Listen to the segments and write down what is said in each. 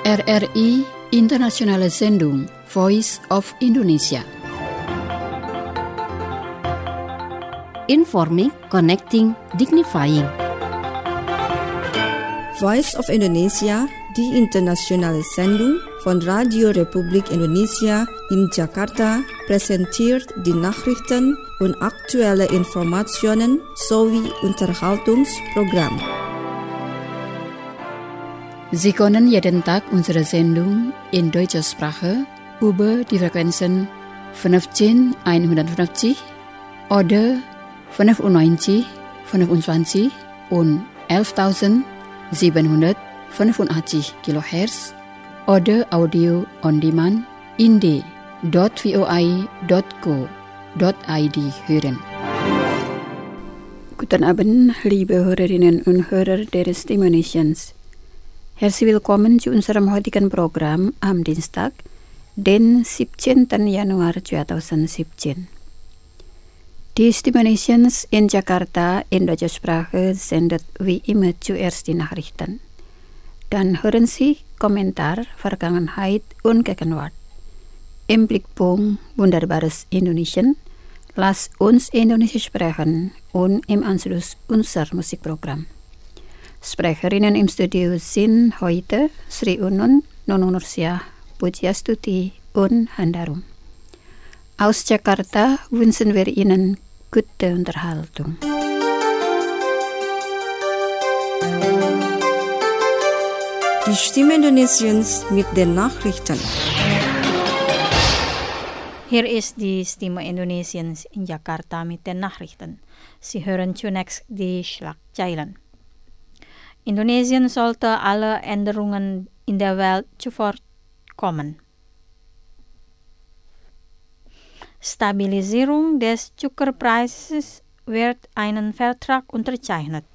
RRI Internationale Sendung Voice of Indonesia. Informing, connecting, dignifying. Voice of Indonesia, die internationale Sendung von Radio Republik Indonesia in Jakarta, präsentiert die Nachrichten und aktuelle Informationen sowie Unterhaltungsprogramm. Sie können jeden Tag unsere Sendung in deutscher Sprache über die Frequenzen 15150 oder 95, 25 und 11.785 kHz oder Audio on Demand in d.voi.co.id hören. Guten Abend, liebe Hörerinnen und Hörer der Stimme Nations. Herzlich willkommen zu unserem heutigen Programm am Dienstag, den 17. Januar 2017. Die Stimme Nations in Jakarta in deutscher Sprache sendet wie immer zuerst die Nachrichten. Dann hören Sie Kommentar, Vergangenheit und Gegenwart. Im Blickpunkt Wunderbares Indonesien, lass uns Indonesisch sprechen und im Anschluss unser Musikprogramm. Sprecherinnen im Studio sind heute Sri Unun, Nunung Nursyah, Pujiastuti und Handarum. Aus Jakarta wünschen wir Ihnen gute Unterhaltung. Die Stimme Indonesiens mit den Nachrichten. Hier ist die Stimme Indonesiens in Jakarta mit den Nachrichten. Sie hören zunächst die Schlagzeilen. Indonesien sollte alle Änderungen in der Welt zuvorkommen. Stabilisierung des Zuckerpreises wird einen Vertrag unterzeichnet.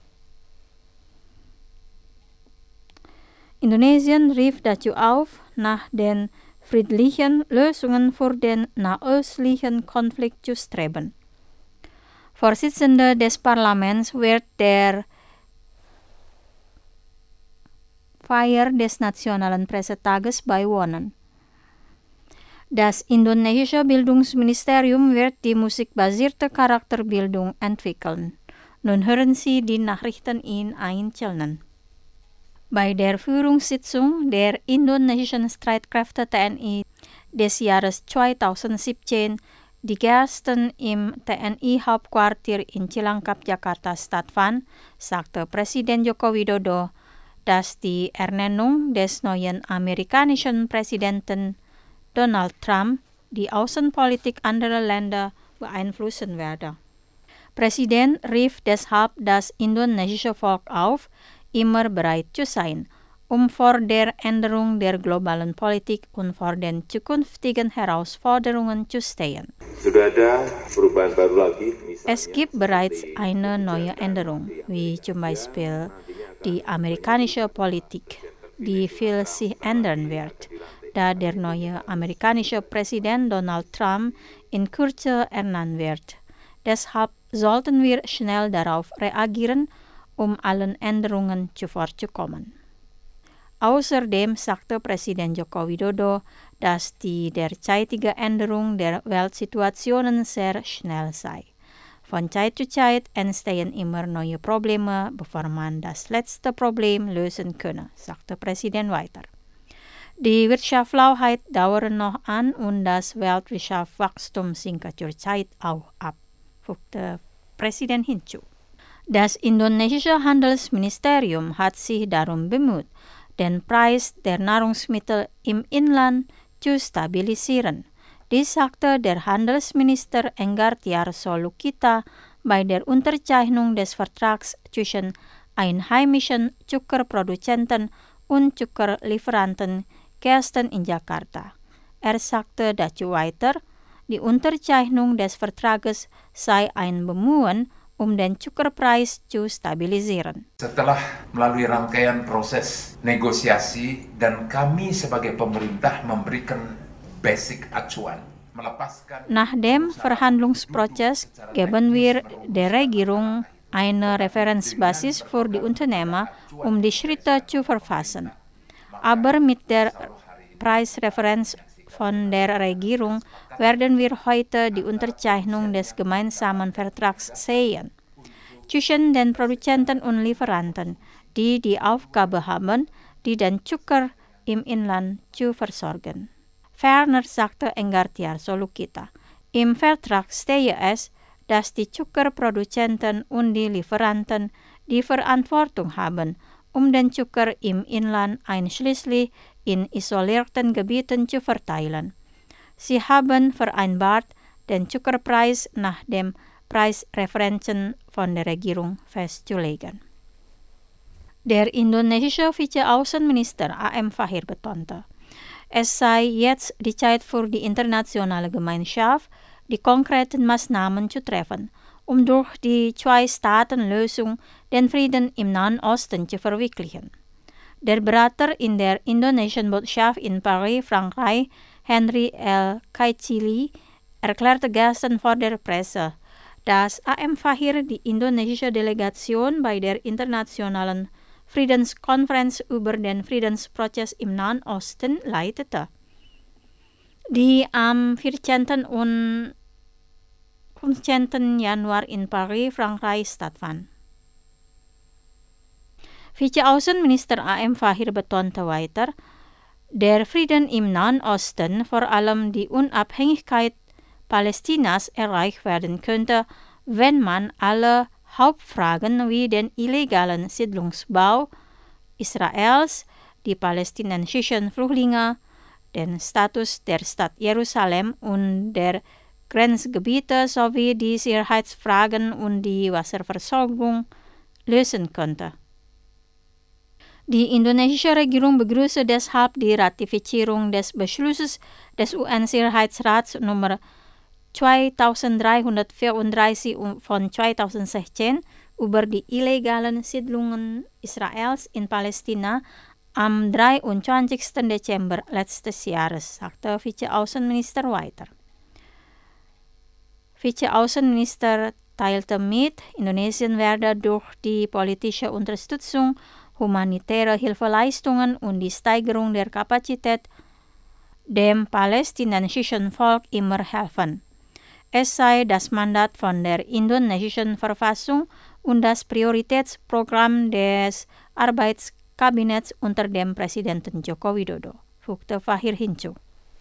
Indonesien rief dazu auf, nach den friedlichen Lösungen für den nahöstlichen Konflikt zu streben. Vorsitzender des Parlaments wird der Feier des Nationalen Pressetages beiwohnen. Das indonesische Bildungsministerium wird die musikbasierte Charakterbildung entwickeln. Nun hören Sie die Nachrichten in Einzelnen. Bei der Führungssitzung der indonesischen Streitkräfte TNI des Jahres 2017, die gestern im TNI-Hauptquartier in Cilangkap, Jakarta stattfand, sagte Präsident Joko Widodo, dass die Ernennung des neuen amerikanischen Präsidenten Donald Trump die Außenpolitik anderer Länder beeinflussen werde. Präsident rief deshalb das indonesische Volk auf, immer bereit zu sein, um vor der Änderung der globalen Politik und vor den zukünftigen Herausforderungen zu stehen. Es gibt bereits eine neue Änderung, wie zum Beispiel die amerikanische Politik, die viel sich ändern wird, da der neue amerikanische Präsident Donald Trump in Kürze ernannt wird. Deshalb sollten wir schnell darauf reagieren, um allen Änderungen zuvorzukommen. Außerdem sagte Präsident Joko Widodo, dass die derzeitige Änderung der Weltsituationen sehr schnell sei. Von Zeit zu Zeit entstehen immer neue Probleme, bevor man das letzte Problem lösen könne, sagte Präsident weiter. Die Wirtschaftslauheit dauert noch an und das Weltwirtschaftswachstum sinkt zurzeit auch ab, fügte Präsident hinzu. Das indonesische Handelsministerium hat sich darum bemüht, den Preis der Nahrungsmittel im Inland zu stabilisieren. Dies sagte der Handelsminister Enggartiar Solukita bei der Unterzeichnung des Vertrags zwischen einheimischen Zuckerproduzenten und Zuckerlieferanten gestern in Jakarta. Er sagte dazu weiter, die Unterzeichnung des Vertrages sei ein Bemühen, um den Zuckerpreis zu stabilisieren. Setelah melalui rangkaian proses negosiasi dan kami sebagai pemerintah memberikan basic acuan. Nach dem Verhandlungsprozess geben wir der Regierung eine Referenzbasis für die Unternehmer, um die Schritte zu verfassen. Aber mit der Preisreferenz von der Regierung werden wir heute die Unterzeichnung des gemeinsamen Vertrags sehen zwischen den Produzenten und Lieferanten, die die Aufgabe haben, den Zucker im Inland zu versorgen. Ferner sagte Engartiar Solukita, im Vertrag stehe es, dass die Zuckerproduzenten und die Lieferanten die Verantwortung haben, den Zucker im Inland einschließlich in isolierten Gebieten zu verteilen. Sie haben vereinbart, den Zuckerpreis nach den Preisreferenzen von der Regierung festzulegen. Der indonesische Vize-Außenminister A.M. Fahir betonte, es sei jetzt die Zeit für die internationale Gemeinschaft, die konkreten Maßnahmen zu treffen, durch die Zwei-Staaten-Lösung den Frieden im Nahen Osten zu verwirklichen. Der Berater in der indonesischen Botschaft in Paris, Frankreich, Henry L. Kaitili, erklärte gestern vor der Presse, dass A.M. Fahir die indonesische Delegation bei der internationalen Friedenskonferenz über den Friedensprozess im Nahen Osten leitete, die am 14. und 15. Januar in Paris, Frankreich stattfand. Vize-Außenminister A.M. Fahir betonte weiter, der Frieden im Nahen Osten, vor allem die Unabhängigkeit Palästinas, erreicht werden könnte, wenn man alle Hauptfragen wie den illegalen Siedlungsbau Israels, die palästinensischen Flüchtlinge, den Status der Stadt Jerusalem und der Grenzgebiete sowie die Sicherheitsfragen und die Wasserversorgung lösen könnte. Die indonesische Regierung begrüße deshalb die Ratifizierung des Beschlusses des UN-Sicherheitsrats Nummer 2334 von 2016 über die illegalen Siedlungen Israels in Palästina am 23. Dezember letztes Jahres, sagte Vize-Außenminister weiter. Vize-Außenminister teilte mit, Indonesien werde durch die politische Unterstützung, humanitäre Hilfeleistungen und die Steigerung der Kapazität dem palästinensischen Volk immer helfen. Es sei das Mandat von der indonesischen Verfassung und das Prioritätsprogramm des Arbeitskabinetts unter dem Präsidenten Joko Widodo, fügte Fahir hinzu.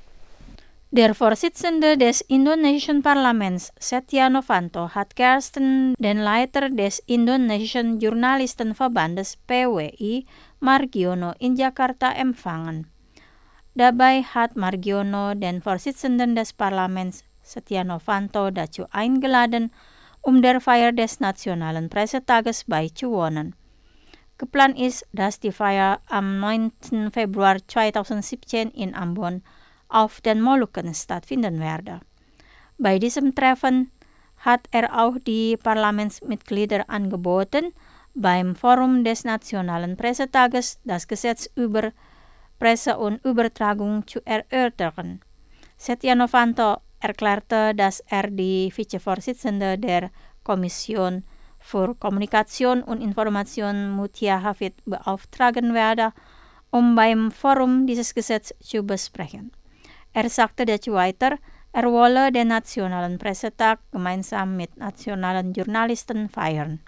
Der Vorsitzende des indonesischen Parlaments, Setia Novanto, hat gestern den Leiter des indonesischen Journalistenverbandes PWI, Margiono, in Jakarta empfangen. Dabei hat Margiono den Vorsitzenden des Parlaments, Setia Novanto, dazu eingeladen, der Feier des Nationalen Pressetages beizuwohnen. Geplant ist, dass die Feier am 9. Februar 2017 in Ambon auf den Molukken stattfinden werde. Bei diesem Treffen hat er auch die Parlamentsmitglieder angeboten, beim Forum des Nationalen Pressetages das Gesetz über Presse und Übertragung zu erörtern. Setia Novanto erklärte, dass er die Vizevorsitzende der Kommission für Kommunikation und Information Mutia Hafid beauftragen werde, beim Forum dieses Gesetz zu besprechen. Er sagte dazu weiter, er wolle den Nationalen Pressetag gemeinsam mit nationalen Journalisten feiern.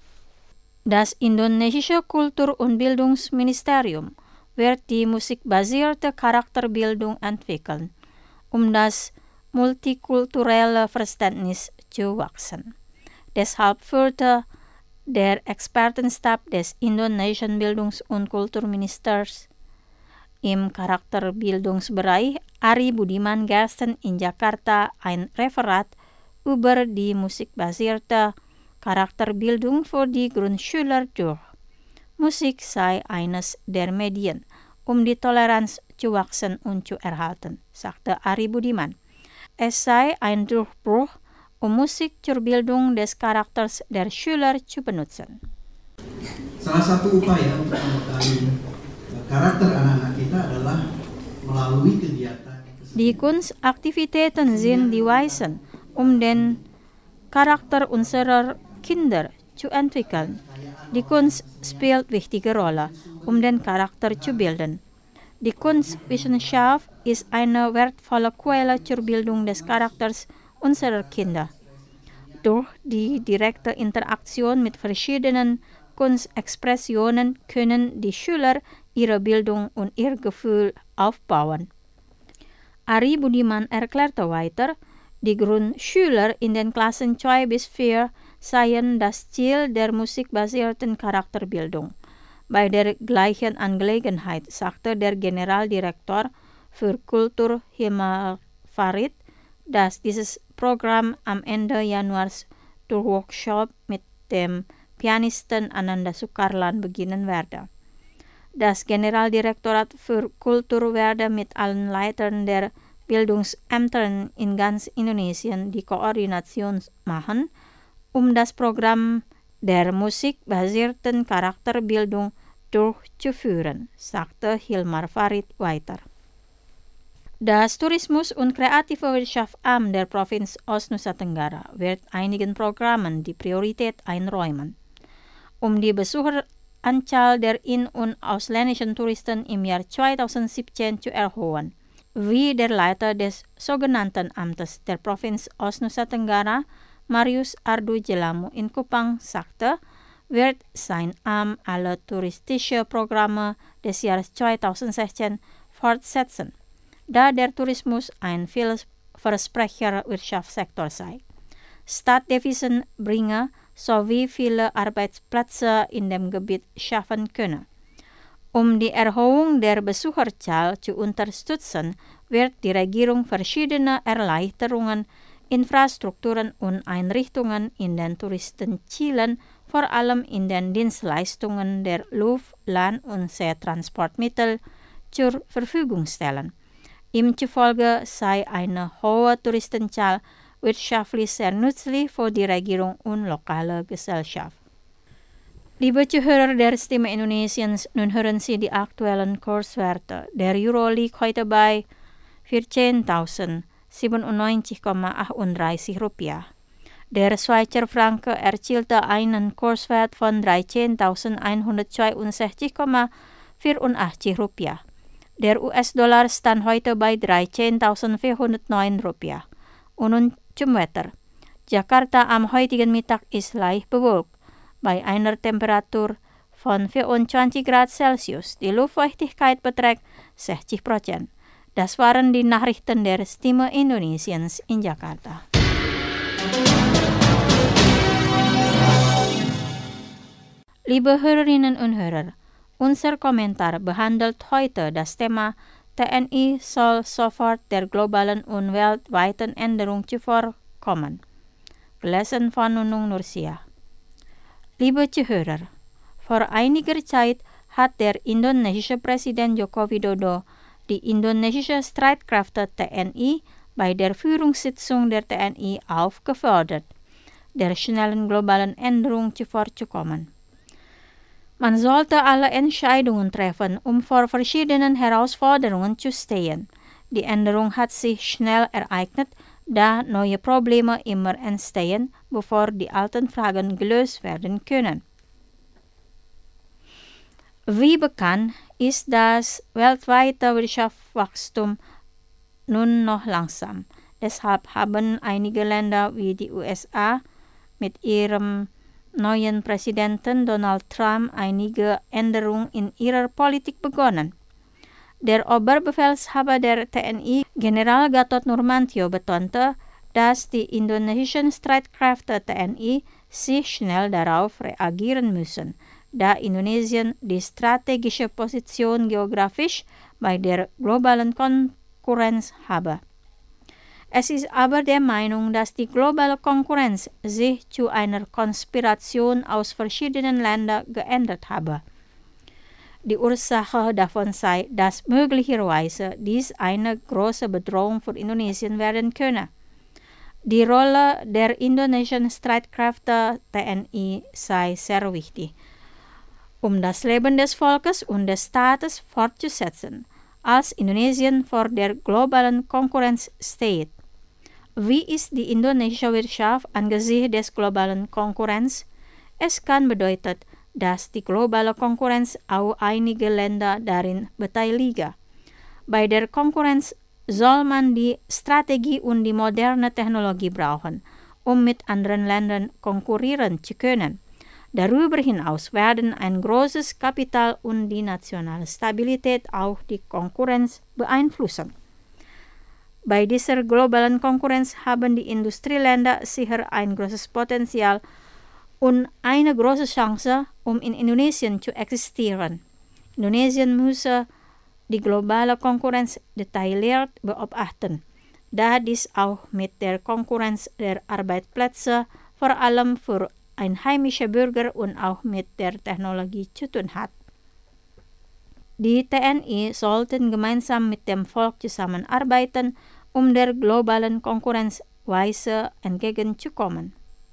Das indonesische Kultur- und Bildungsministerium wird die musikbasierte Charakterbildung entwickeln, das multikulturelle Verständnis zu wachsen. Deshalb führte der Expertenstab des indonesischen Bildungs- und Kulturministers im Charakterbildungsbereich Ari Budiman gestern in Jakarta ein Referat über die musikbasierte Charakterbildung für die Grundschüler durch. Musik sei eines der Medien, die Toleranz zu wachsen und zu erhalten, sagte Ari Budiman. Es sei ein Durchbruch, Musik zur Bildung des Charakters der Schüler zu benutzen. Salah satu upaya untuk membekali karakter anak-anak kita adalah melalui kegiatan. Die Kunstaktivitäten sind die Weisen, den Charakter unserer Kinder zu entwickeln. Die Kunst spielt wichtige Rolle, den Charakter zu bilden. Die Kunstwissenschaft ist eine wertvolle Quelle zur Bildung des Charakters unserer Kinder. Durch die direkte Interaktion mit verschiedenen Kunstexpressionen können die Schüler ihre Bildung und ihr Gefühl aufbauen. Ari Budiman erklärte weiter, die Grundschüler in den Klassen 2 bis 4 seien das Ziel der musikbasierten Charakterbildung. Bei der gleichen Angelegenheit sagte der Generaldirektor für Kultur Hilmar Farid, dass dieses Programm am Ende Januar durch Workshop mit dem Pianisten Ananda Sukarlan beginnen werde. Das Generaldirektorat für Kultur werde mit allen Leitern der Bildungsämtern in ganz Indonesien die Koordination machen, um das Programm der musikbasierten Charakterbildung durchzuführen, sagte Hilmar Farid weiter. Das Tourismus- und Kreative Wirtschaftsamt der Provinz Ost-Nusa Tenggara wird einigen Programmen die Priorität einräumen. Um die Besucheranzahl der in- und ausländischen Touristen im Jahr 2017 zu erhöhen, wie der Leiter des sogenannten Amtes der Provinz Ost-Nusa Tenggara, Marius Ardu Jelamu in Kupang, sagte, wird sein Amt alle touristische Programme des Jahres 2016 fortsetzen, da der Tourismus ein vielversprechender Wirtschaftssektor sei. Staatsdevisen bringen sowie viele Arbeitsplätze in dem Gebiet schaffen können. Um die Erhöhung der Besucherzahl zu unterstützen, wird die Regierung verschiedene Erleichterungen, Infrastrukturen und Einrichtungen in den Touristenzielen, vor allem in den Dienstleistungen der Luft-, Land- und Seetransportmittel, zur Verfügung stellen. Ihm zufolge sei eine hohe Touristenzahl wirtschaftlich sehr nützlich für die Regierung und lokale Gesellschaft. Liebe Zuhörer der Stimme Indonesiens, nun hören Sie die aktuellen Kurswerte. Der Euro liegt heute bei 14.097,38 Rupiah. Der Schweizer Franke erzielte einen Kurswert von 13.162,84 Rupiah. Der US-Dollar stand heute bei 13.409 Rupiah. Und nun zum Wetter. Jakarta am heutigen Mittag ist leicht bewölkt, bei einer Temperatur von 24 Grad Celsius. Die Luftfeuchtigkeit beträgt 60%. Das waren die Nachrichten der Stimme Indonesiens in Jakarta. Liebe Hörerinnen und Hörer, unser Kommentar behandelt heute das Thema TNI soll sofort der globalen und weltweiten Änderung zuvorkommen. Gelesen von Nunung Nursia. Liebe Zuhörer, vor einiger Zeit hat der indonesische Präsident Joko Widodo die indonesische Streitkräfte TNI bei der Führungssitzung der TNI aufgefordert, der schnellen globalen Änderung zuvorzukommen. Man sollte alle Entscheidungen treffen, um vor verschiedenen Herausforderungen zu stehen. Die Änderung hat sich schnell ereignet, da neue Probleme immer entstehen, bevor die alten Fragen gelöst werden können. Wie bekannt ist das weltweite Wirtschaftswachstum nun noch langsam. Deshalb haben einige Länder wie die USA mit ihrem neuen Präsidenten Donald Trump einige Änderungen in ihrer Politik begonnen. Der Oberbefehlshaber der TNI, General Gatot Nurmantio, betonte, dass die indonesischen Streitkräfte TNI sich schnell darauf reagieren müssen, da Indonesien die strategische Position geografisch bei der globalen Konkurrenz habe. Es ist aber der Meinung, dass die globale Konkurrenz sich zu einer Konspiration aus verschiedenen Ländern geändert habe. Die Ursache davon sei, dass möglicherweise dies eine große Bedrohung für Indonesien werden könne. Die Rolle der indonesischen Streitkräfte TNI sei sehr wichtig, um das Leben des Volkes und des Staates fortzusetzen, als Indonesien vor der globalen Konkurrenz steht. Wie ist die indonesische Wirtschaft angesichts des globalen Konkurrenz? Es kann bedeuten, dass die globale Konkurrenz auch einige Länder darin beteiligen. Bei der Konkurrenz soll man die Strategie und die moderne Technologie brauchen, um mit anderen Ländern konkurrieren zu können. Darüber hinaus werden ein großes Kapital und die nationale Stabilität auch die Konkurrenz beeinflussen. Bei dieser globalen Konkurrenz haben die Industrieländer sicher ein großes Potenzial und eine große Chance, um in Indonesien zu existieren. Indonesien muss die globale Konkurrenz detailliert beobachten, da dies auch mit der Konkurrenz der Arbeitsplätze, vor allem für einheimische Bürger und auch mit der Technologie zu tun hat. Die TNI sollten gemeinsam mit dem Volk zusammenarbeiten, um der globalen Konkurrenz weise entgegenzukommen.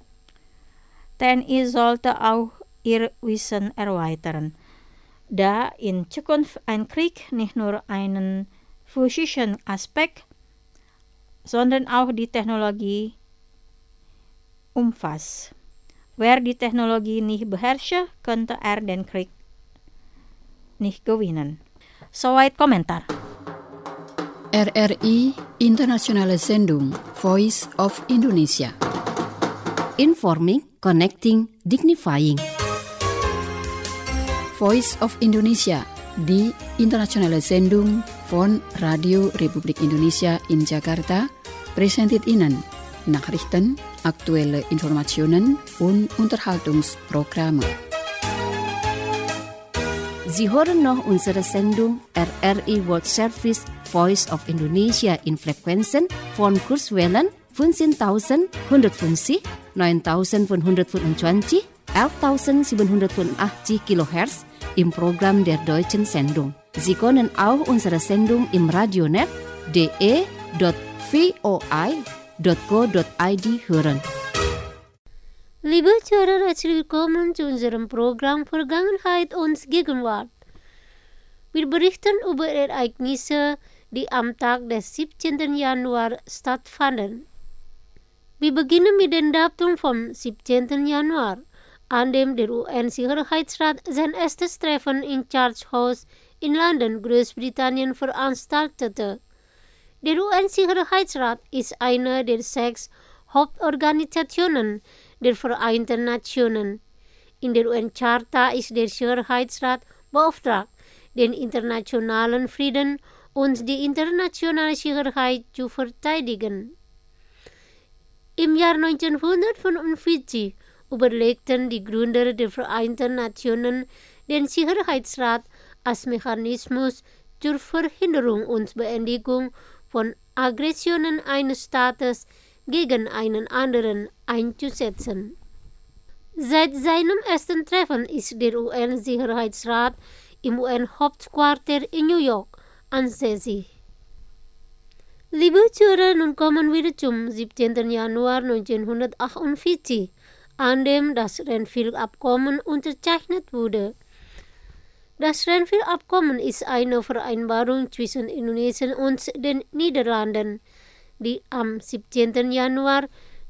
TNI sollte auch ihr Wissen erweitern, da in Zukunft ein Krieg nicht nur einen physischen Aspekt, sondern auch die Technologie umfasst. Wer die Technologie nicht beherrscht, könnte den Krieg nicht gewinnen. Soweit Kommentar. RRI Internationale Sendung Voice of Indonesia. Informing, connecting, dignifying. Voice of Indonesia, die internationale Sendung von Radio Republik Indonesia in Jakarta, präsentiert Ihnen Nachrichten, aktuelle Informationen und Unterhaltungsprogramme. Sie hören noch unsere Sendung RRI World Service Voice of Indonesia in Frequenzen von Kurzwellen 15.150, 9.525, 11.785 kHz im Programm der deutschen Sendung. Sie können auch unsere Sendung im Radionet de.voi.co.id hören. Liebe Zuhörer, herzlich willkommen zu unserem Programm Vergangenheit und Gegenwart. Wir berichten über Ereignisse, die am Tag des 17. Januar stattfanden. Wir beginnen mit dem Datum vom 17. Januar, an dem der UN-Sicherheitsrat sein erstes Treffen in Church House in London, Großbritannien veranstaltete. Der UN-Sicherheitsrat ist eine der 6 Hauptorganisationen der Vereinten Nationen. In der UN-Charta ist der Sicherheitsrat beauftragt, den internationalen Frieden und die internationale Sicherheit zu verteidigen. Im Jahr 1945 überlegten die Gründer der Vereinten Nationen den Sicherheitsrat als Mechanismus zur Verhinderung und Beendigung von Aggressionen eines Staates gegen einen anderen einzusetzen. Seit seinem ersten Treffen ist der UN-Sicherheitsrat im UN-Hauptquartier in New York ansässig. Liebe Zuhörer, nun kommen wir zum 17. Januar 1948, an dem das Renville-Abkommen unterzeichnet wurde. Das Renville-Abkommen ist eine Vereinbarung zwischen Indonesien und den Niederlanden, die am 17. Januar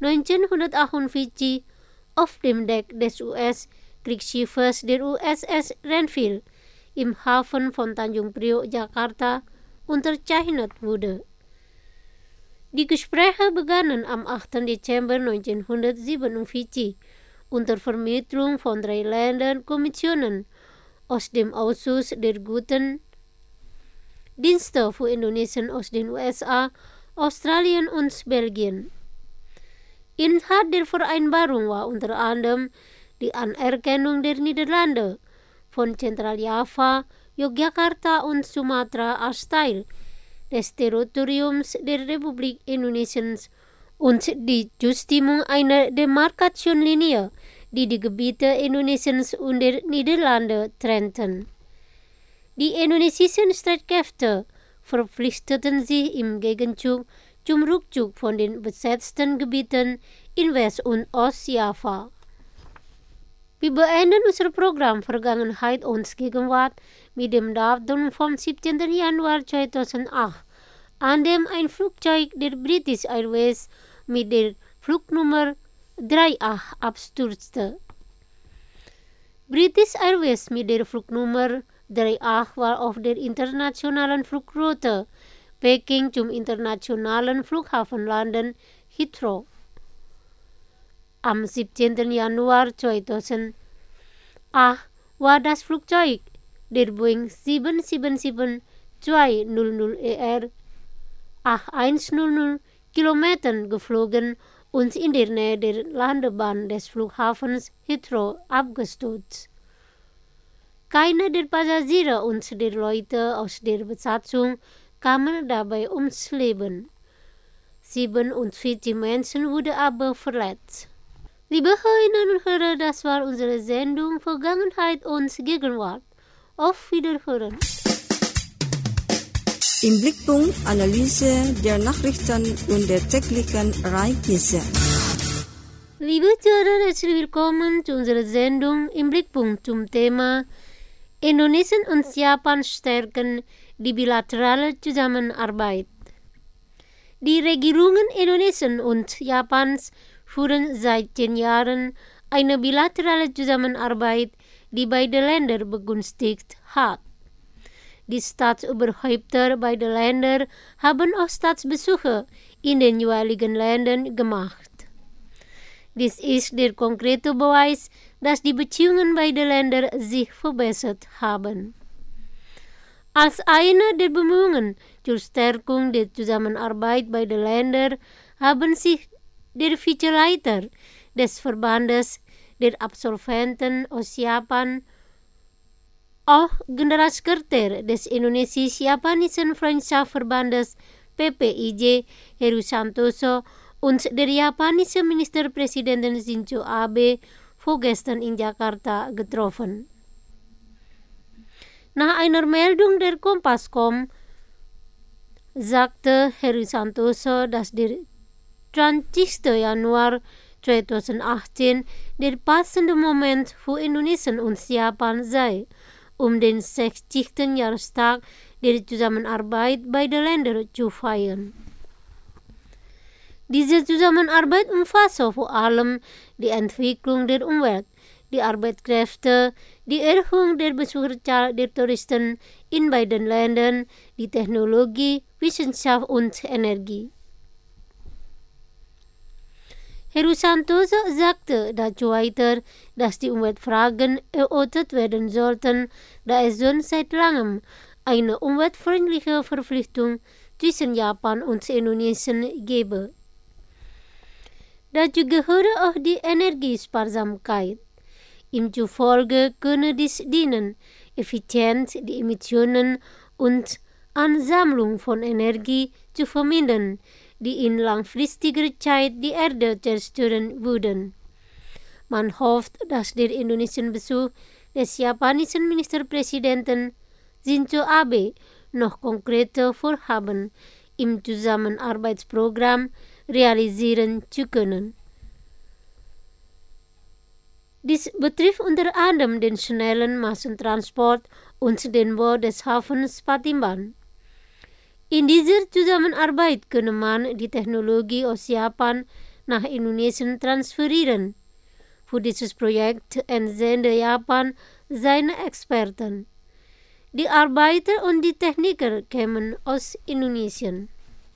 1948 auf dem Deck des US-Kriegsschiffes der USS Renville im Hafen von Tanjung Priok, Jakarta, unterzeichnet wurde. Die Gespräche begannen am 8. Dezember 1947 unter Vermittlung von 3 Länderkommissionen aus dem Ausschuss der Guten Dienste für Indonesien aus den USA, Australien und Belgien. Inhalt der Vereinbarung war unter anderem die Anerkennung der Niederlande von Zentraljava, Yogyakarta und Sumatra als Teil des Territoriums der Republik Indonesiens und die Zustimmung einer Demarkationslinie, die die Gebiete Indonesiens und der Niederlande trennten. Die indonesischen Streitkräfte verpflichteten sich im Gegenzug zum Rückzug von den besetzten Gebieten in West- und Ostjava. Wir beenden unser Programm Vergangenheit und Gegenwart mit dem Datum vom 17. Januar 2008, an dem ein Flugzeug der British Airways mit der Flugnummer 38 abstürzte. British Airways mit der Flugnummer Dreiecht war auf der internationalen Flugroute Peking zum internationalen Flughafen landen, Heathrow. Am 17. Januar 2008 war das Flugzeug der Boeing 777-200ER 8100 Kilometern geflogen und in der Nähe der Landebahn des Flughafens Heathrow abgestürzt. Keiner der Passagiere und der Leute aus der Besatzung kamen dabei ums Leben. 47 Menschen wurden aber verletzt. Liebe Hörerinnen und Hörer, das war unsere Sendung Vergangenheit und Gegenwart. Auf Wiederhören. Im Blickpunkt Analyse der Nachrichten und der täglichen Ereignisse. Liebe Zuhörer, herzlich willkommen zu unserer Sendung Im Blickpunkt zum Thema Indonesien und Japan stärken die bilaterale Zusammenarbeit. Die Regierungen Indonesien und Japans führen seit 10 Jahren eine bilaterale Zusammenarbeit, die beide Länder begünstigt hat. Die Staatsoberhäupter beider Länder haben auch Staatsbesuche in den jeweiligen Ländern gemacht. Dies ist der konkrete Beweis, dass die Beziehungen beider Länder sich verbessert haben. Als eine der Bemühungen zur Stärkung der Zusammenarbeit beider Länder haben sich der Vizeleiter des Verbandes der Absolventen aus Japan, auch Generalsekretär des Indonesisch-Japanischen Freundschaftsverbandes PPIJ Heru Santoso und der japanische Ministerpräsident Shinzo Abe vorgestern in Jakarta getroffen. Nach einer Meldung der Kompass.com sagte Heru Santoso, dass der 20. Januar 2018 der passende Moment für Indonesien und Japan sei, um den 60. Jahrestag der Zusammenarbeit beider Länder zu feiern. Diese Zusammenarbeit umfasst vor allem die Entwicklung der Umwelt, die Arbeitskräfte, die Erhöhung der Besucherzahl der Touristen in beiden Ländern, die Technologie, Wissenschaft und Energie. Heru Santoso sagte dazu weiter, dass die Umweltfragen erörtert werden sollten, da es schon seit langem eine umweltfreundliche Verpflichtung zwischen Japan und Indonesien gebe. Dazu gehöre auch die Energiesparsamkeit. Ihm zufolge könne dies dienen, effizient die Emissionen und Ansammlung von Energie zu vermindern, die in langfristiger Zeit die Erde zerstören würden. Man hofft, dass der Indonesien-Besuch des japanischen Ministerpräsidenten Shinzo Abe noch konkrete Vorhaben im Zusammenarbeitsprogramm realisieren zu können. Dies betrifft unter anderem den schnellen Massentransport und den Bau des Hafens Patimban. In dieser Zusammenarbeit könne man die Technologie aus Japan nach Indonesien transferieren. Für dieses Projekt entsende Japan seine Experten. Die Arbeiter und die Techniker kämen aus Indonesien.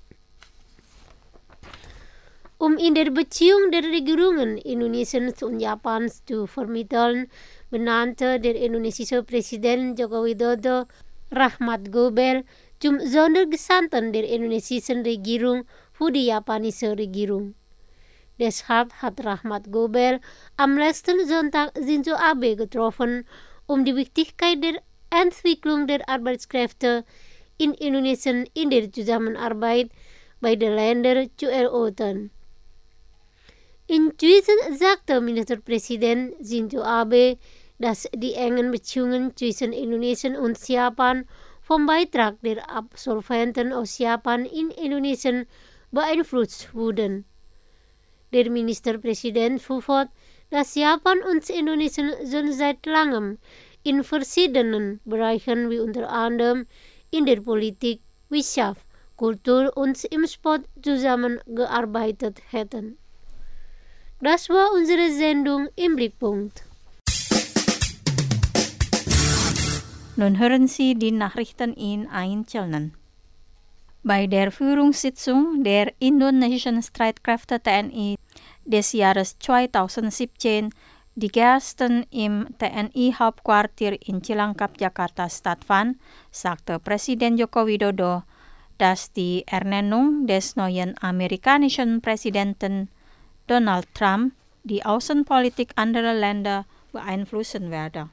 Um in der Beziehung der Regierungen Indonesiens und Japans zu vermitteln, benannte der indonesische Präsident Joko Widodo Rahmat Gobel zum Sondergesandten der indonesischen Regierung für die japanische Regierung. Deshalb hat Rahmat Gobel am letzten Sonntag Shinzo Abe getroffen, um die Wichtigkeit der Entwicklung der Arbeitskräfte in Indonesien in der Zusammenarbeit beider Länder zu erörtern. Inzwischen sagte Ministerpräsident Shinzo Abe, dass die engen Beziehungen zwischen Indonesien und Japan vom Beitrag der Absolventen aus Japan in Indonesien beeinflusst wurden. Der Ministerpräsident fuhr fort, dass Japan und Indonesien schon seit langem in verschiedenen Bereichen wie unter anderem in der Politik, Wissenschaft, Kultur und im Sport zusammengearbeitet hätten. Das war unsere Sendung im Blickpunkt. Nun hören Sie die Nachrichten in Einzelnen. Bei der Führungssitzung der indonesischen Streitkräfte TNI des Jahres 2017, die gestern im TNI-Hauptquartier in Cilangkap, Jakarta stattfand, sagte Präsident Joko Widodo, dass die Ernennung des neuen amerikanischen Präsidenten Donald Trump die Außenpolitik anderer Länder beeinflussen werde.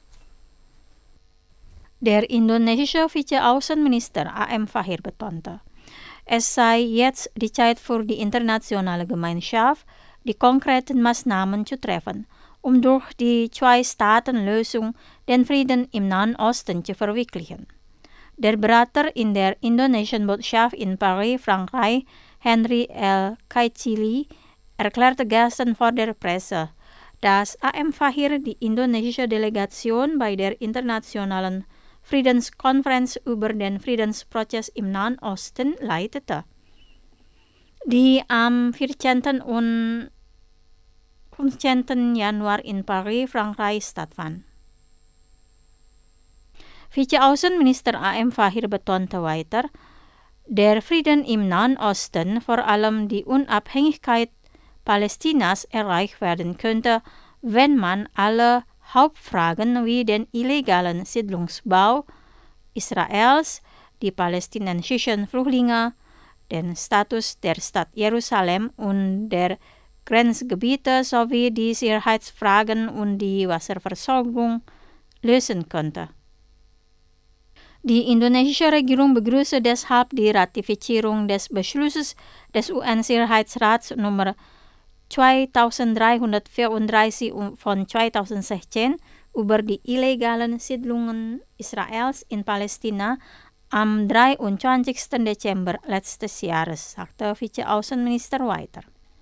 Der indonesische Vize-Außenminister A.M. Fahir betonte, es sei jetzt die Zeit für die internationale Gemeinschaft, die konkreten Maßnahmen zu treffen, um durch die Zwei-Staaten-Lösung den Frieden im Nahen Osten zu verwirklichen. Der Berater in der indonesischen Botschaft in Paris, Frankreich, Henry L. Kaichili, erklärte gestern vor der Presse, dass A.M. Fahir die indonesische Delegation bei der internationalen Friedenskonferenz über den Friedensprozess im Nahen Osten leitete, die am 14. und 15. Januar in Paris, Frankreich stattfand. Vize-Außenminister A.M. Fahir betonte weiter, der Frieden im Nahen Osten, vor allem die Unabhängigkeit Palästinas, erreicht werden könnte, wenn man alle Hauptfragen wie den illegalen Siedlungsbau Israels, die palästinensischen Flüchtlinge, den Status der Stadt Jerusalem und der Grenzgebiete sowie die Sicherheitsfragen und die Wasserversorgung lösen könnte. Die indonesische Regierung begrüße deshalb die Ratifizierung des Beschlusses des UN-Sicherheitsrats Nummer 2334 von 2016 über die illegalen Siedlungen Israels in Palästina am 23. Dezember letztes Jahres, sagte Vize-Außenminister weiter.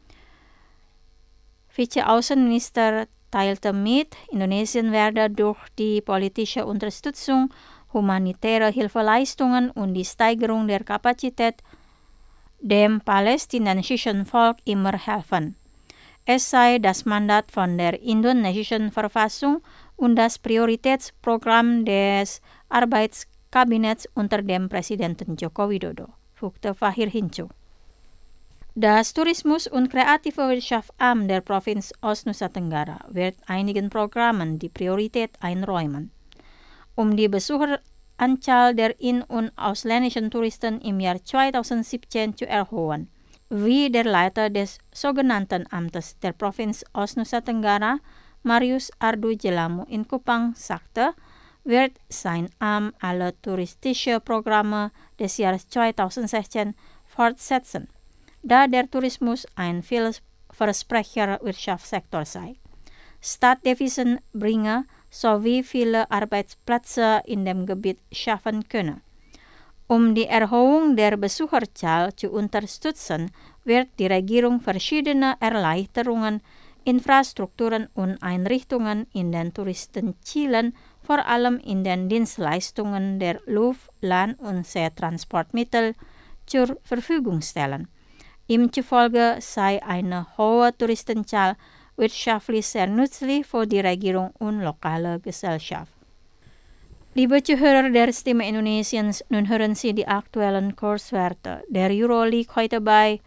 Vize-Außenminister teilte mit, Indonesien werde durch die politische Unterstützung, humanitäre Hilfeleistungen und die Steigerung der Kapazität dem palästinensischen Volk immer helfen. Es sei das Mandat von der indonesischen Verfassung und das Prioritätsprogramm des Arbeitskabinetts unter dem Präsidenten Joko Widodo, fügte Fahir hinzu. Das Tourismus- und kreative Wirtschaftsamt der Provinz Ost-Nusa Tenggara wird einigen Programmen die Priorität einräumen. Um die Besucheranzahl der in- und ausländischen Touristen im Jahr 2017 zu erhöhen, wie der Leiter des sogenannten Amtes der Provinz Ost-Nusa Tenggara, Marius Ardu Jelamu in Kupang, sagte, wird sein Amt alle touristische Programme des Jahres 2016 fortsetzen, da der Tourismus ein vielversprechender Wirtschaftssektor sei, Staatsdevisen bringe sowie viele Arbeitsplätze in dem Gebiet schaffen könne. Um die Erhöhung der Besucherzahl zu unterstützen, wird die Regierung verschiedene Erleichterungen, Infrastrukturen und Einrichtungen in den Touristenzielen, vor allem in den Dienstleistungen der Luft-, Land- und Seetransportmittel, zur Verfügung stellen. Ihm zufolge sei eine hohe Touristenzahl wirtschaftlich sehr nützlich für die Regierung und lokale Gesellschaft. Liebe Zuhörer der Stimme Indonesiens, nun hören Sie die aktuellen Kurswerte. Der Euro liegt heute bei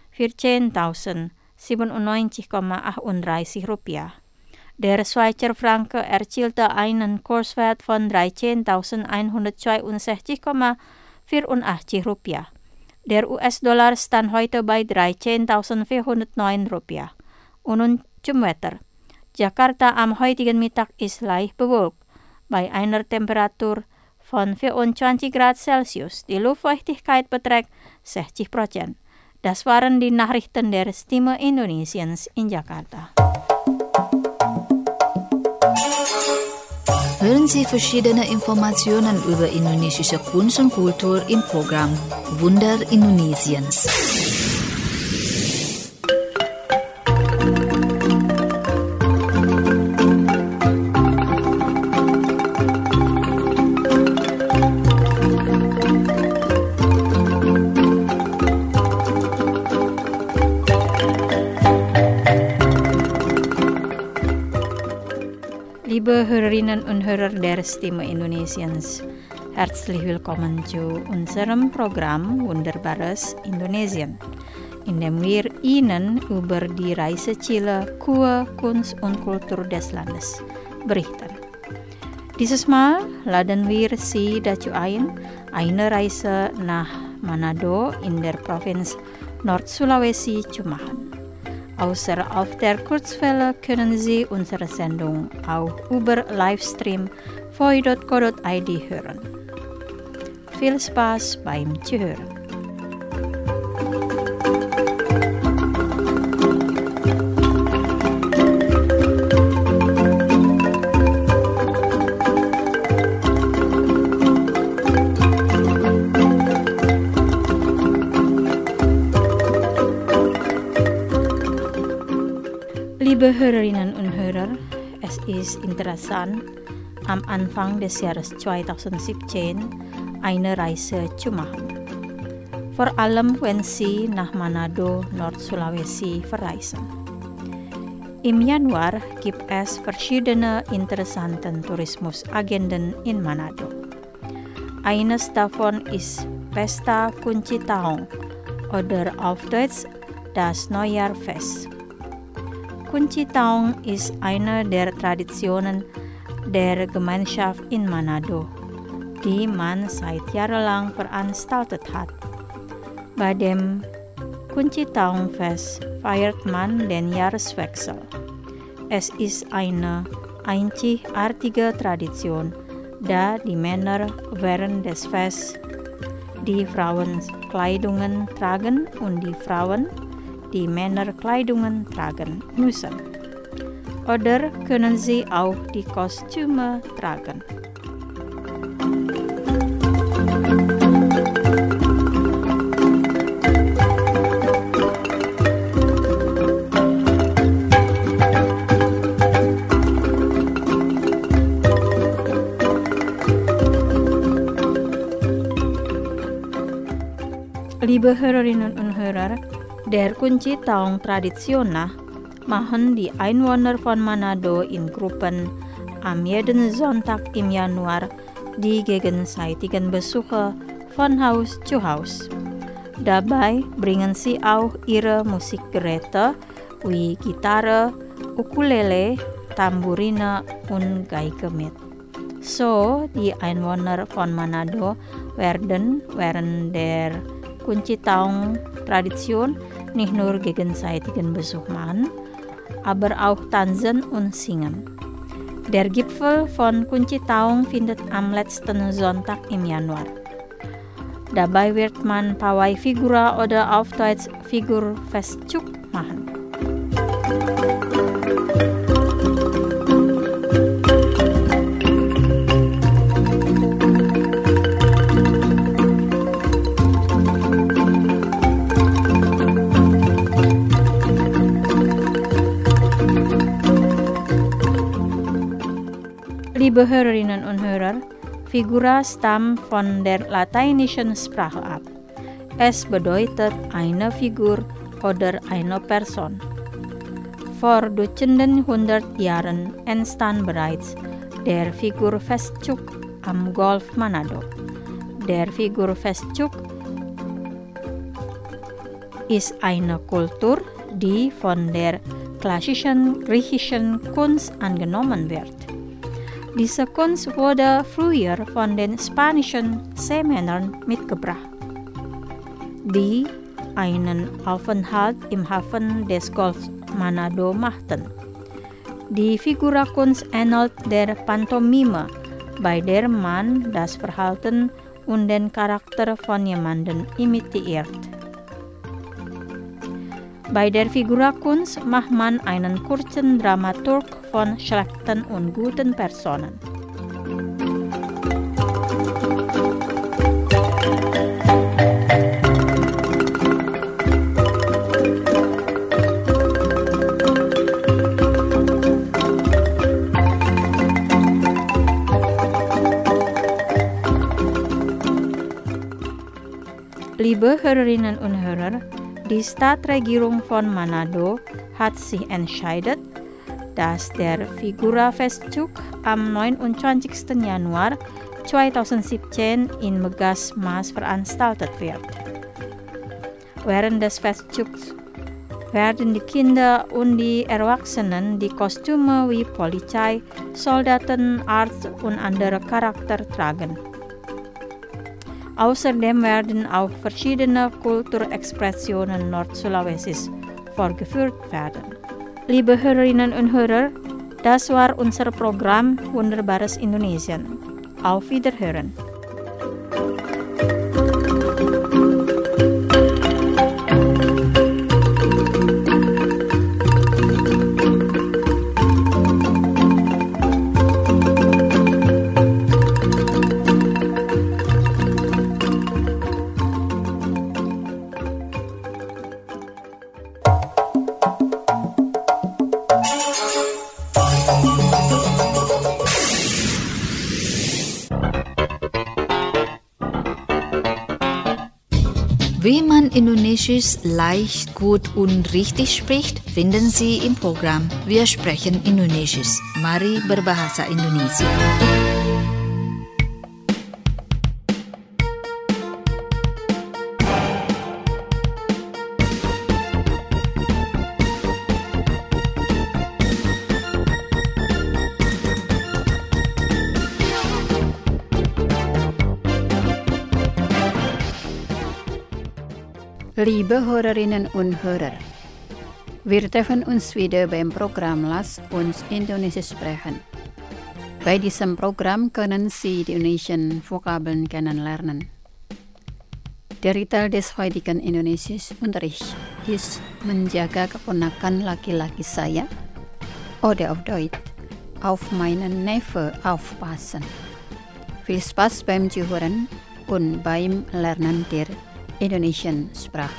14.097,38 Rupiah. Der Schweizer Franke erzielte einen Kurswert von 13.162,84 Rupiah. Der US-Dollar stand heute bei 13.409 Rupiah. Und nun zum Wetter. Jakarta am heutigen Mittag ist leicht bewölkt, bei einer Temperatur von 24 Grad Celsius. Die Luftfeuchtigkeit beträgt 60%. Das waren die Nachrichten der Stimme Indonesiens in Jakarta. Hören Sie verschiedene Informationen über indonesische Kunst und Kultur im Programm Wunder Indonesiens. Liebe Hörerinnen und Hörer der Stimme Indonesiens, herzlich willkommen zu unserem Programm Wunderbares Indonesien, in dem wir Ihnen über die Reiseziele, Kur, Kunst und Kultur des Landes berichten. Dieses Mal laden wir Sie dazu ein, eine Reise nach Manado in der Provinz Nord-Sulawesi zu machen. Außer auf der Kurzwelle können Sie unsere Sendung auch über Livestream voi.co.id hören. Viel Spaß beim Zuhören. Liebe Hörerinnen und Hörer, es ist interessant, am Anfang des Jahres 2017 eine Reise zu machen. Vor allem, wenn Sie nach Manado, Nord-Sulawesi verreisen. Im Januar gibt es verschiedene interessante Tourismusagenden in Manado. Eines davon ist Pesta Kunci Tahun oder auf Deutsch das Neujahrfest. Kunci Tahun ist eine der Traditionen der Gemeinschaft in Manado, die man seit jahrelang veranstaltet hat. Bei dem Kunci Tahun Fest feiert man den Jahreswechsel. Es ist eine einzigartige Tradition, da die Männer während des Fests die Frauenkleidungen tragen und die Frauen die Männerkleidungen tragen müssen. Oder können sie auch die Kostüme tragen. Liebe Hörerinnen und Hörer, der Kunci Tahun Tradisional machen die Einwohner von Manado in Gruppen am jeden Sonntag im Januar die gegenseitigen Besuche von Haus zu Haus. Dabei bringen sie auch ihre Musikgeräte wie Gitarre, Ukulele, Tamburine und Geige mit. So, die Einwohner von Manado werden während der Kunci Tahun Tradition nicht nur gegenseitigen Besuch machen, aber auch tanzen und singen. Der Gipfel von Kunci Tahun findet am letzten Sonntag im Januar. Dabei wird man Pawai Figura oder auf Deutsch Figurfestzug machen. Liebe Hörerinnen und Hörer, Figura stammt von der lateinischen Sprache ab. Es bedeutet eine Figur oder eine Person. Vor Dutzenden 100 Jahren entstand bereits der Figurfestzug am Golf Manado. Der Figurfestzug ist eine Kultur, die von der klassischen griechischen Kunst angenommen wird. Diese Kunst wurde früher von den spanischen Seemännern mitgebracht, die einen Aufenthalt im Hafen des Golfs Manado machten. Die Figurakunst ähnelt der Pantomime, bei der man das Verhalten und den Charakter von jemandem imitiert. Bei der Figurakunst macht man einen kurzen Dramaturg von schlechten und guten Personen. Liebe Hörerinnen und Hörer, die Stadtregierung von Manado hat sich entschieden, dass der Figura-Festzug am 29. Januar 2017 in Megasmas veranstaltet wird. Während des Festzugs werden die Kinder und die Erwachsenen die Kostüme wie Polizei, Soldaten, Arzt und andere Charakter tragen. Außerdem werden auch verschiedene Kulturexpressionen Nord-Sulawesi's vorgeführt werden. Liebe Hörerinnen und Hörer, das war unser Programm Wunderbares Indonesien. Auf Wiederhören. Wie man Indonesisch leicht, gut und richtig spricht, finden Sie im Programm Wir sprechen Indonesisch. Mari berbahasa Indonesia. Liebe Hörerinnen und Hörer, wir treffen uns wieder beim Programm Lass uns Indonesisch sprechen. Bei diesem Programm können Sie die indonesischen Vokabeln kennenlernen. Der Titel des heutigen Indonesisch-Unterrichts ist Menjaga keponakan laki-laki saya oder auf Deutsch auf meinen Neffe aufpassen. Viel Spaß beim Zuhören und beim Lernen der indonesischen Sprache.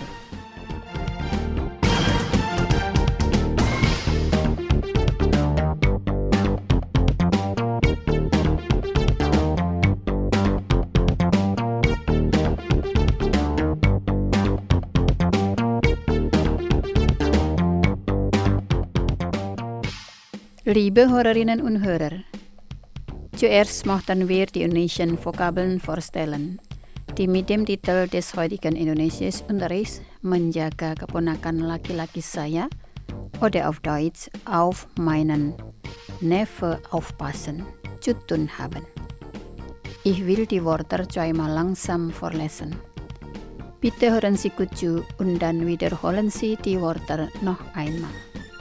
Liebe Hörerinnen und Hörer, zuerst möchten wir die indonesischen Vokabeln vorstellen, die mit dem Titel des heutigen Indonesisch-Unterrichts Menjaga keponakan laki-laki saya oder auf Deutsch auf meinen Neffe aufpassen zu tun haben. Ich will die Wörter zweimal langsam vorlesen. Bitte hören Sie gut zu und dann wiederholen Sie die Wörter noch einmal.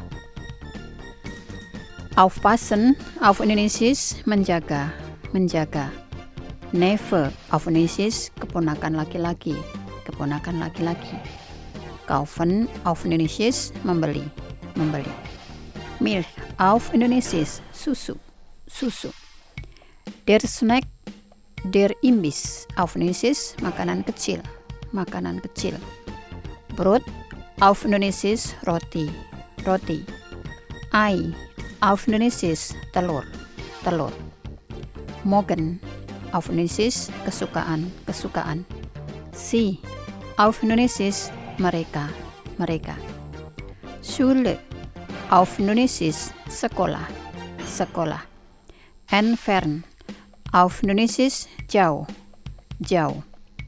Aufpassen auf Indonesisch menjaga, menjaga. Neffe auf Indonesisch keponakan laki-laki, keponakan laki-laki. Kaufen auf Indonesisch membeli, membeli. Milch auf Indonesisch susu, susu. Der Snack, der Imbiss auf Indonesisch makanan kecil, makanan kecil. Brot auf Indonesisch roti, roti. Ei auf Indonesisch telur, telur. Mogen auf Indonesisch kesukaan, kesukaan. Si auf Indonesisch mereka, mereka. Schule auf Indonesisch sekolah, sekolah. Entfernen auf Indonesisch jauh, jauh.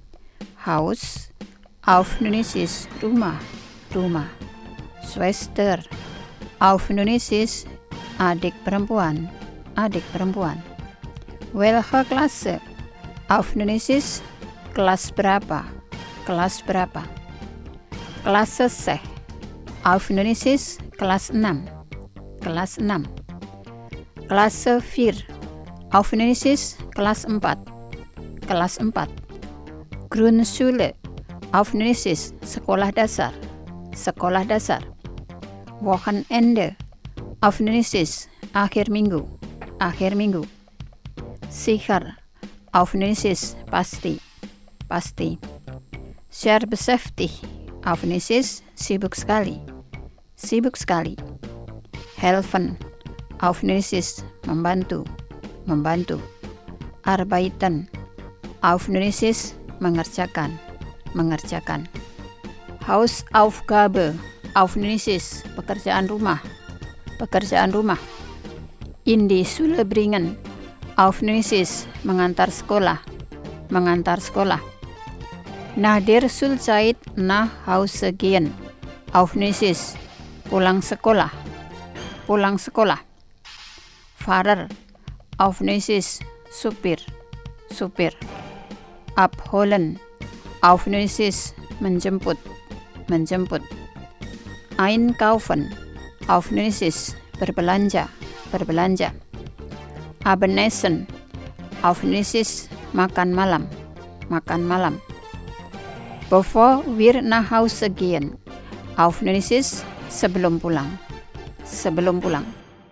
Haus auf Indonesisch rumah, rumah. Schwester auf Indonesisch adik perempuan, adik perempuan. Welche Klasse auf Indonesisch kelas berapa, kelas berapa. Klasse C auf Indonesisch kelas 6, kelas 6. Klasse 4 auf Indonesisch kelas 4, kelas 4. Grundschule auf Indonesisch sekolah dasar, sekolah dasar. Wochenende auf Indonesisch akhir minggu, akhir minggu. Sicher auf Indonesisch pasti, pasti. Sehr beschäftigt auf Indonesisch sibuk sekali, sibuk sekali. Helfen auf Indonesisch membantu, membantu. Arbeiten auf Indonesisch mengerjakan, mengerjakan. Hausaufgabe auf Indonesisch pekerjaan rumah, pekerjaan rumah. In die Schule bringen. Aufnesis, mengantar sekolah. Mengantar sekolah. Nach der Schulzeit nach Hause gehen. Aufnesis, pulang sekolah. Pulang sekolah. Fahrer. Aufnesis, supir. Supir. Abholen. Aufnesis, menjemput. Menjemput. Einkaufen. Aufnesis, berbelanja. Berbelanja. Abendessen. Aufnesis, makan malam. Makan malam. Bevor wir nach Hause gehen. Aufnesis, sebelum pulang. Sebelum pulang.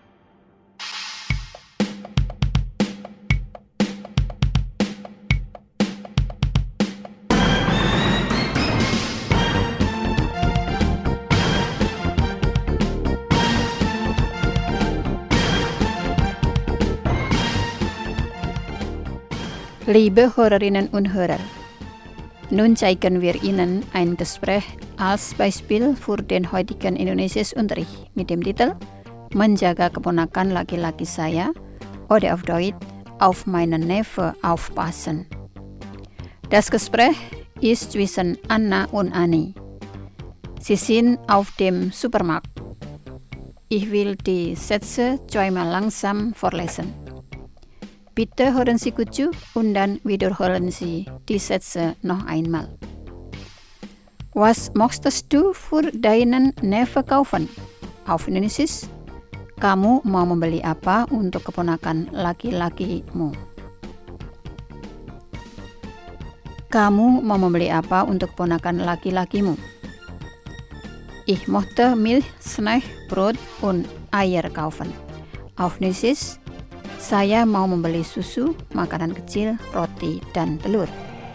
Liebe Hörerinnen und Hörer, nun zeigen wir Ihnen ein Gespräch als Beispiel für den heutigen Indonesischunterricht mit dem Titel Menjaga keponakan laki-laki saya oder auf Deutsch auf meinen Neffe aufpassen. Das Gespräch ist zwischen Anna und Annie. Sie sind auf dem Supermarkt. Ich will die Sätze zweimal langsam vorlesen. Bitte hören Sie gut zu und dann wiederholen Sie die Sätze noch einmal. Was möchtest du für deinen Neffe kaufen? Auf Indonesisch, kamu mau membeli apa untuk keponakan laki-lakimu? Kamu mau membeli apa untuk keponakan laki-lakimu? Ich möchte Milch, Snack, Brot und Eier kaufen. Auf Indonesisch, saya mau membeli susu, makanan kecil, roti, dan telur.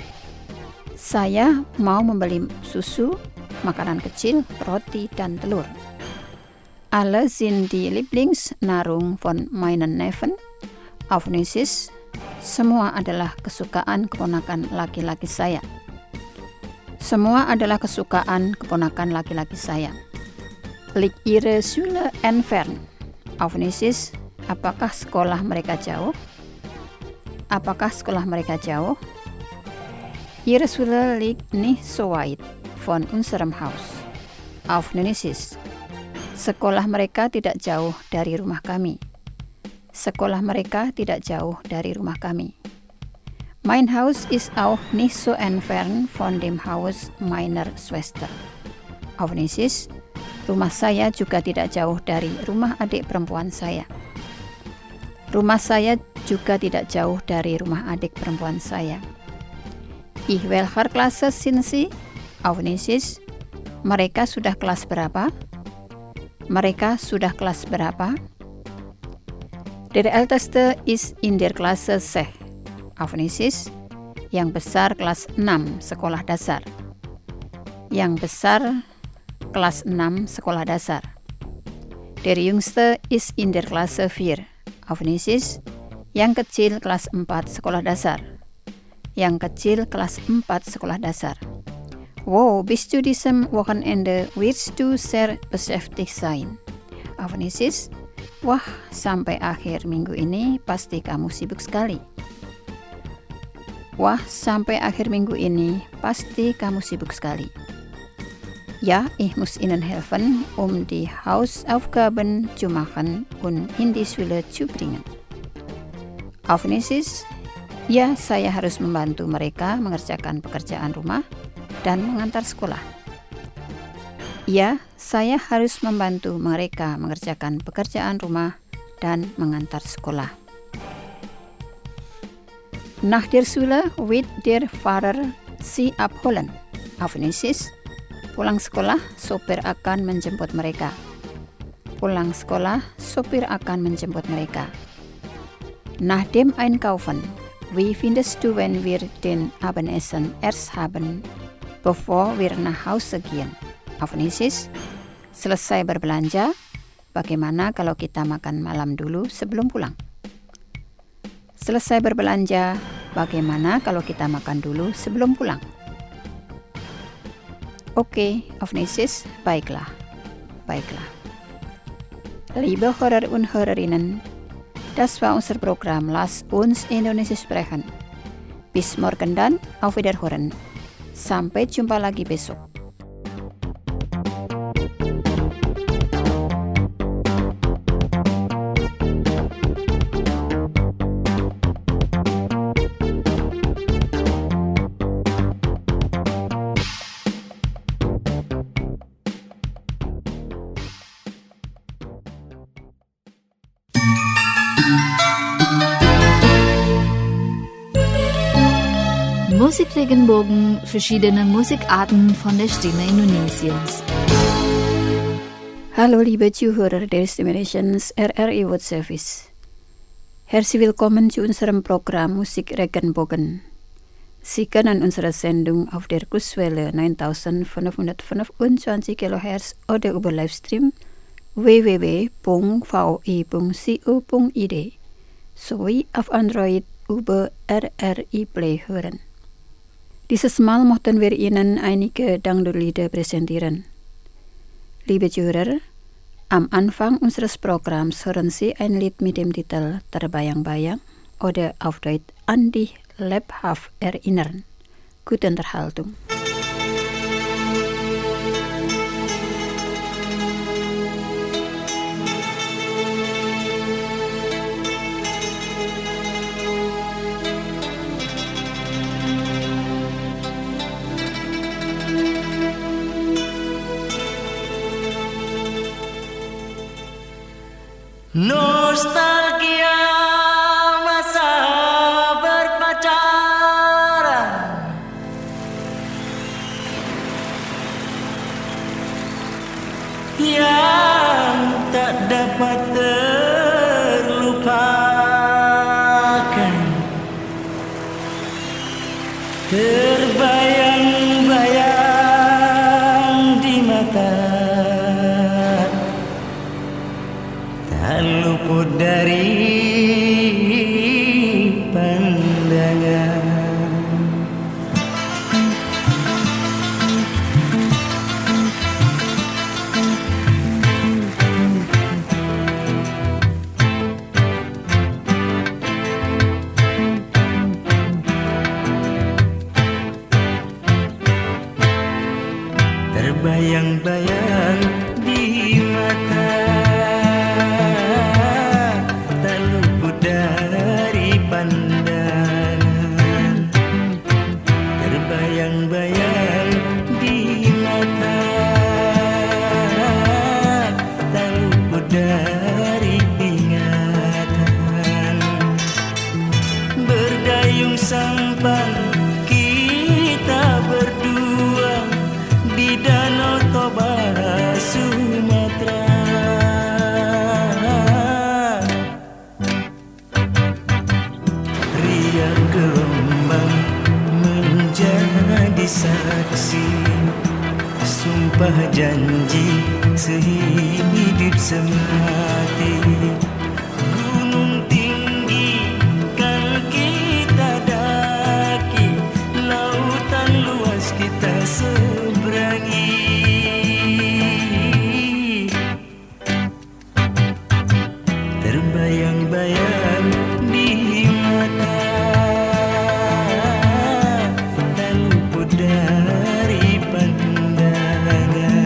Saya mau membeli susu, makanan kecil, roti, dan telur. Alle sind die Lieblingsnahrung von meinen Neffen. Auf Indonesisch, semua adalah kesukaan keponakan laki-laki saya. Semua adalah kesukaan keponakan laki-laki saya. Liegt Ihre Schule entfernt? Auf Indonesisch, apakah sekolah mereka jauh? Apakah sekolah mereka jauh? Ihre Schule liegt nicht so weit von unserem Haus. Auf Indonesisch, sekolah mereka tidak jauh dari rumah kami. Sekolah mereka tidak jauh dari rumah kami. Mein Haus ist auch nicht so entfernt von dem Haus meiner Schwester. Auf Indonesisch, rumah saya juga tidak jauh dari rumah adik perempuan saya. Rumah saya juga tidak jauh dari rumah adik perempuan saya. Ich welcher Klasse sind Sie? Auf Indonesisch, mereka sudah kelas berapa? Mereka sudah kelas berapa? Der Älteste ist in der Klasse 6. Auf Indonesisch, yang besar kelas 6 sekolah dasar. Yang besar kelas 6 sekolah dasar. Der Jüngste ist in der Klasse 4. Auf Indonesisch, yang kecil kelas 4 sekolah dasar. Yang kecil kelas 4 sekolah dasar. Wow, bis zu diesem Wochenende wirst du sehr beschäftigt sein. Auf Indonesisch, wah, sampai akhir minggu ini pasti kamu sibuk sekali. Wah, sampai akhir minggu ini pasti kamu sibuk sekali. Ja, ich muss Ihnen helfen, die Hausaufgaben zu machen und in die Schule zu bringen. Auf Indonesisch, ya, saya harus membantu mereka mengerjakan pekerjaan rumah dan mengantar sekolah. Ya, saya harus membantu mereka mengerjakan pekerjaan rumah dan mengantar sekolah. Nach der Schule wird der Fahrer Sie abholen. Auf Indonesisch, pulang sekolah, sopir akan menjemput mereka. Pulang sekolah, sopir akan menjemput mereka. Nach dem Einkaufen, wie findest du, wenn wir den Abendessen erst haben, bevor wir nach Hause gehen? Auf Indonesisch, selesai berbelanja, bagaimana kalau kita makan malam dulu sebelum pulang? Selesai berbelanja, bagaimana kalau kita makan dulu sebelum pulang? Oke, auf Indonesisch, baiklah. Baiklah. Liebe Hörer und Hörerinnen, das war unser Programm Lass uns Indonesisch sprechen. Bis morgen dan, auf Wiederhören. Sampai jumpa lagi besok. Musikregenbogen, verschiedene Musikarten von der Stimme Indonesiens. Hallo liebe Zuhörer der Stimme Nations RRI World Service. Herzlich willkommen zu unserem Programm Musikregenbogen. Sie können unsere Sendung auf der Kurzwelle 9525 kHz oder über Livestream www.vi.co.id sowie auf Android über RRI Play hören. Dieses Mal möchten wir Ihnen einige Dangdut-Lieder präsentieren. Liebe Zuhörer, am Anfang unseres Programms hören Sie ein Lied mit dem Titel Terbayang-Bayang oder auf Deutsch An dich lebhaft erinnern. Gute Unterhaltung. Nostalgia masa berpacaran, yang tak dapat terlupakan, terbayang-bayang di mata, tak luput dari pandangan. Terbayang-bayang di mata, tak luput dari pandangan. Terbayang-bayang di mata, tak luput dari ingatan. Berdayung sampan kita berdua di Danau Toba, Sumatera. Riak gelombang menjadi saksi, sumpah janji sehidup semati. Gunung tinggi kan kita daki, lautan luas kita seberangi. Terbayang-bayang di mata, tak luput dari pandangan.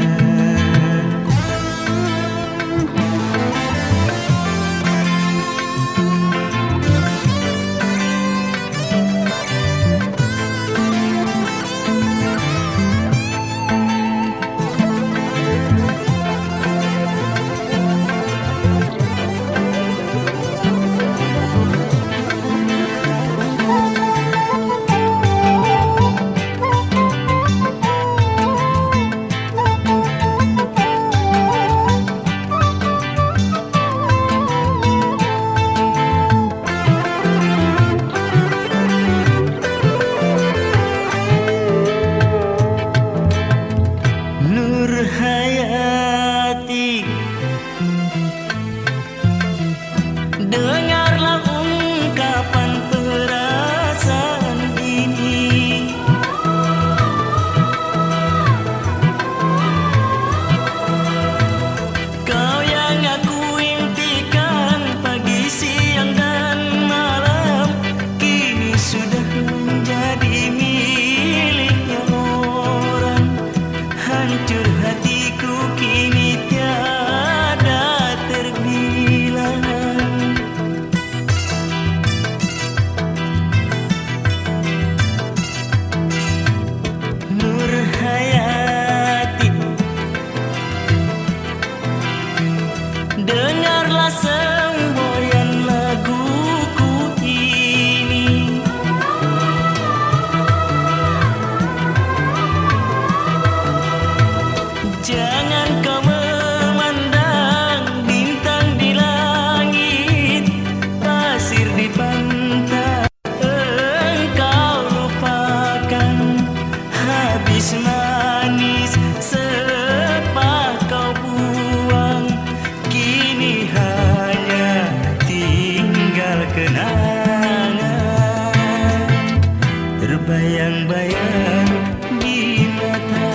Kau yang akui kenangan terbayang-bayang di mata,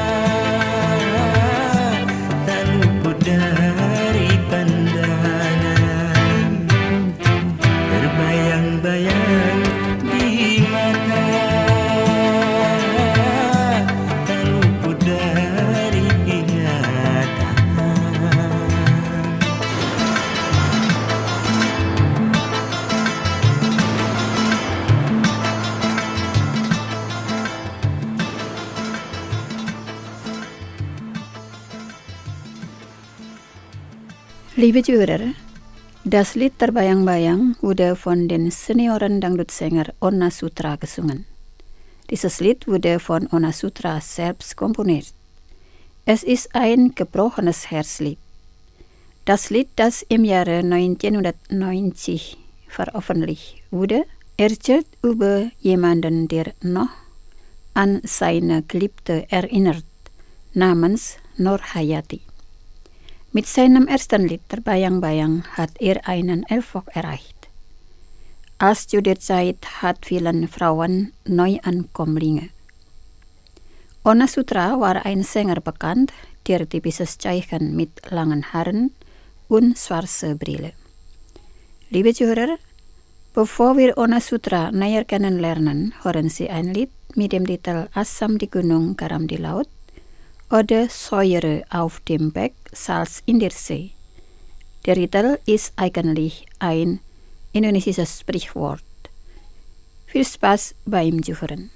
tak luput dari pandangan, terbayang-bayang di mata, tak luput dari ingatan. Liebe Zuhörer, das Lied Terbayang-Bayang wurde von den Senioren-Dangdut-Sänger Ona Sutra gesungen. Dieses Lied wurde von Ona Sutra selbst komponiert. Es ist ein gebrochenes Herzlied. Das Lied, das im Jahre 1990 veröffentlicht wurde, erzählt über jemanden, der noch an seine Geliebte erinnert, namens Nur Hayati. Mit seinem ersten Lied Terbayang-Bayang hat er einen Erfolg erreicht. Als zu der Zeit hat vielen Frauen Neuankömmlinge. Ona Sutra war ein Sänger bekannt, der typisches Zeichen mit langen Haaren und schwarzer Brille. Liebe Zuhörer, bevor wir Ona Sutra näher kennenlernen, hören Sie ein Lied mit dem Titel Asam di Gunung, Garam di Laut oder Säure auf dem Berg, Salz in der See. Der Titel ist eigentlich ein indonesisches Sprichwort. Viel Spaß beim Zuhören.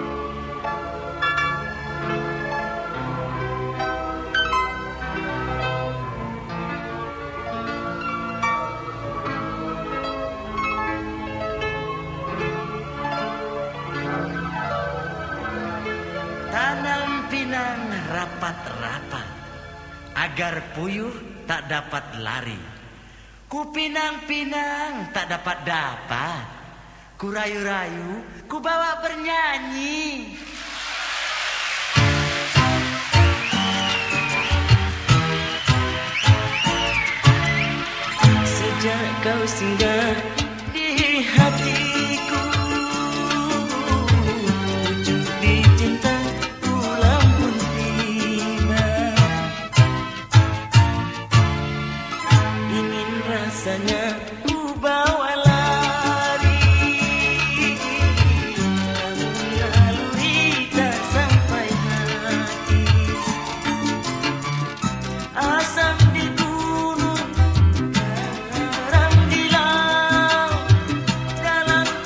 Tanam pinang rapat-rapat, agar puyuh tak dapat lari. Ku pinang-pinang tak dapat-dapat, ku rayu-rayu, ku bawa bernyanyi. Sejak kau singgah di hatiku, rasanya ku bawa lari, lalui tak sampai hati. Asam di gunung, garam di laut, dalam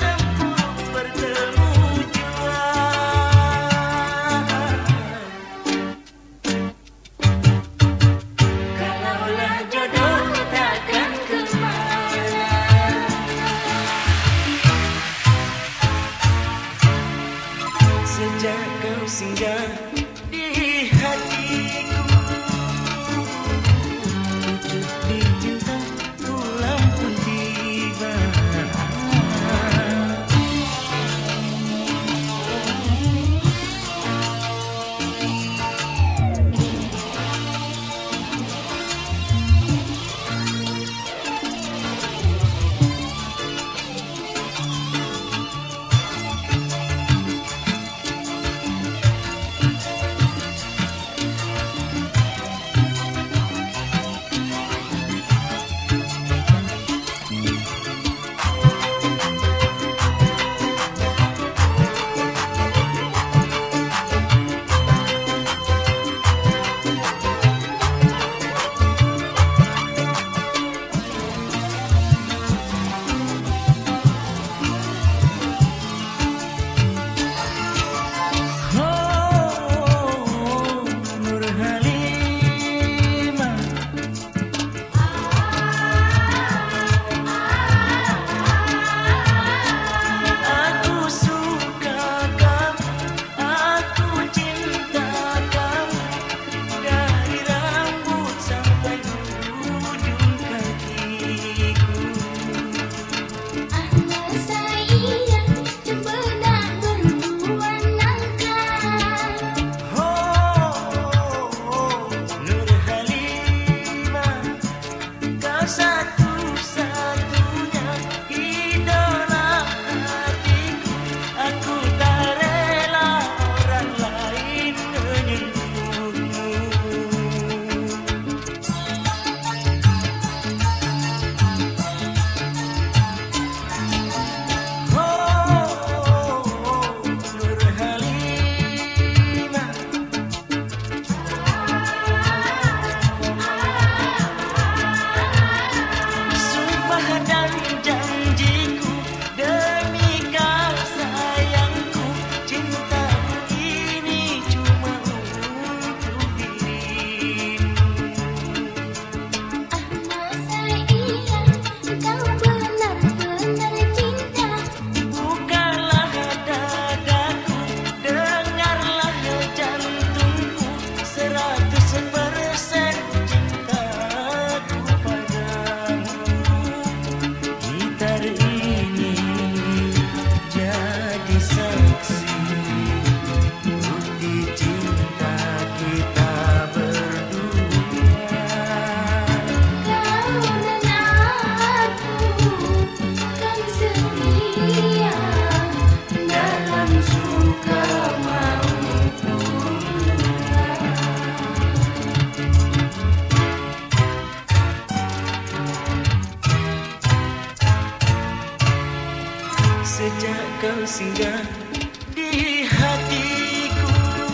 sejak kau singgah di hatiku.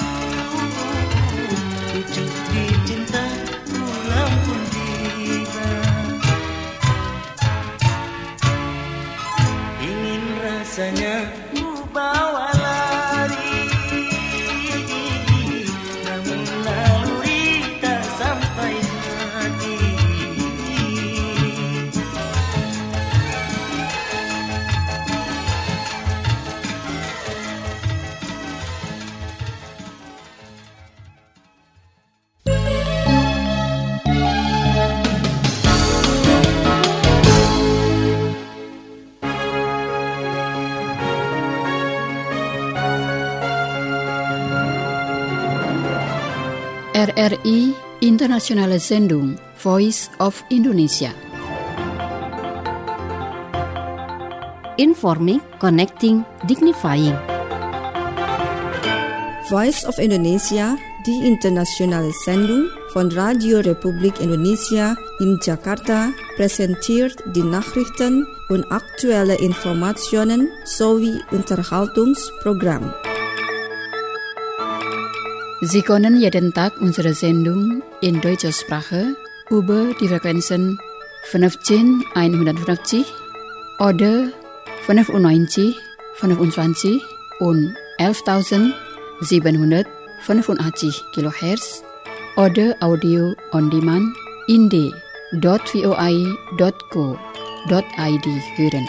Pucuk di cinta pulang pun tiba. Ingin rasanya ku bawa lari, namun lalui tak sampai hati. RRI Internationale Sendung Voice of Indonesia. Informing, connecting, dignifying. Voice of Indonesia, die internationale Sendung von Radio Republik Indonesia in Jakarta, präsentiert die Nachrichten und aktuelle Informationen sowie Unterhaltungsprogramm. Sie können jeden Tag unsere Sendung in deutscher Sprache über die Frequenzen 15150 oder 95, 25 und 11.785 kHz oder Audio on Demand in d.voi.co.id hören.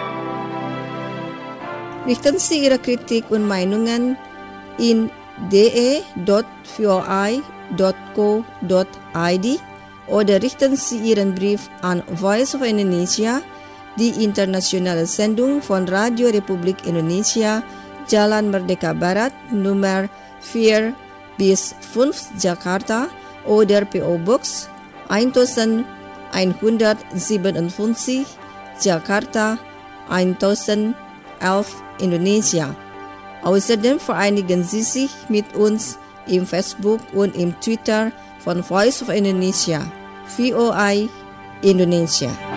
Richten Sie Ihre Kritik und Meinungen in de.voi.co.id oder richten Sie Ihren Brief an Voice of Indonesia, die internationale Sendung von Radio Republik Indonesia, Jalan Merdeka Barat, Nummer 4-5 Jakarta oder PO Box 1157 Jakarta 1011 Indonesia. Außerdem vereinigen Sie sich mit uns im Facebook und im Twitter von Voice of Indonesia, VOI Indonesia.